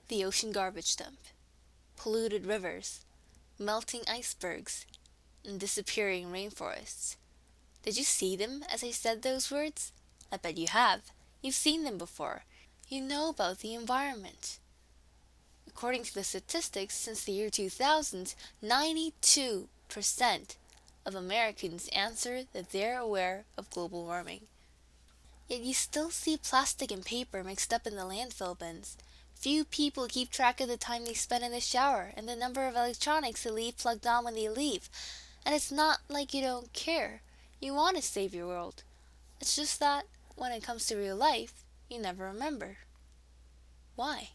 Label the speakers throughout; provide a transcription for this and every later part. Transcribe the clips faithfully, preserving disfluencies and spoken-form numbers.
Speaker 1: The ocean garbage dump, polluted rivers, melting icebergs, and disappearing rainforests. Did you see them as I said those words? I bet you have. You've seen them before. You know about the environment. According to the statistics, since the year two thousand, ninety-two percent of Americans answer that they're aware of global warming. Yet you still see plastic and paper mixed up in the landfill bins. Few people keep track of the time they spend in the shower and the number of electronics they leave plugged on when they leave. And it's not like you don't care. You want to save your world. It's just that, when it comes to real life, you never remember. Why?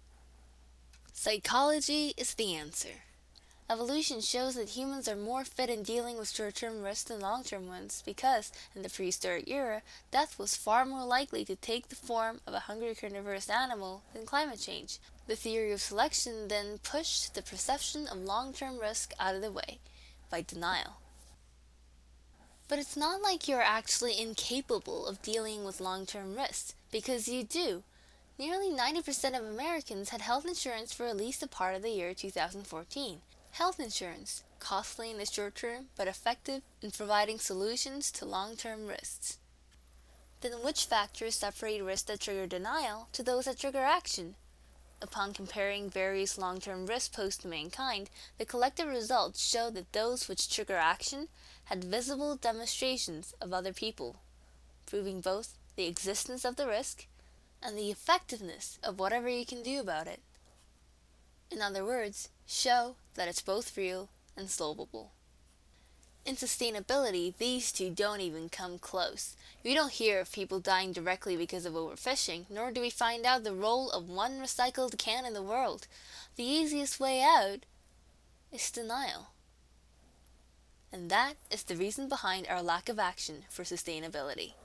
Speaker 1: Psychology is the answer. Evolution shows that humans are more fit in dealing with short-term risks than long-term ones because, in the prehistoric era, death was far more likely to take the form of a hungry carnivorous animal than climate change. The theory of selection then pushed the perception of long-term risk out of the way, by denial. But it's not like you're actually incapable of dealing with long-term risks, because you do. Nearly ninety percent of Americans had health insurance for at least a part of the year two thousand fourteen. Health insurance, costly in the short term, but effective in providing solutions to long-term risks. Then which factors separate risks that trigger denial to those that trigger action? Upon comparing various long-term risks posed to mankind, the collective results show that those which trigger action had visible demonstrations of other people, proving both the existence of the risk and the effectiveness of whatever you can do about it. In other words, show that it's both real and solvable. In sustainability, these two don't even come close. We don't hear of people dying directly because of overfishing, nor do we find out the role of one recycled can in the world. The easiest way out is denial. And that is the reason behind our lack of action for sustainability.